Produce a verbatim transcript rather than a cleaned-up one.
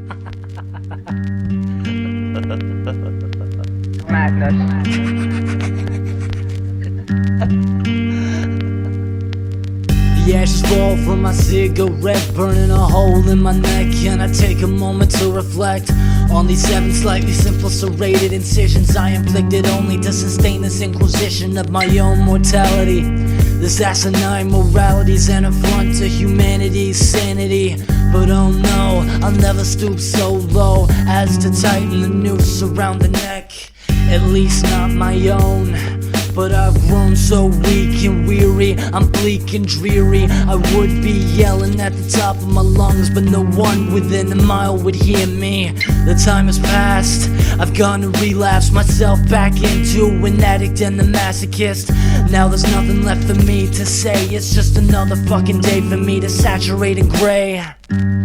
Madness. The ashes fall from my cigarette, burning a hole in my neck. And I take a moment to reflect on these seven slightly simple serrated incisions I inflicted only to sustain this inquisition of my own mortality. This asinine morality's an affront to humanity's sanity. But oh no, I'll never stoop so low as to tighten the noose around the neck. At least not my own. But I've grown so weak and weary, I'm bleak and dreary. I would be yelling at the top of my lungs, but no one within a mile would hear me. The time has passed, I've gone and relapsed myself back into an addict and a masochist. Now there's nothing left for me to say, it's just another fucking day for me to saturate in gray.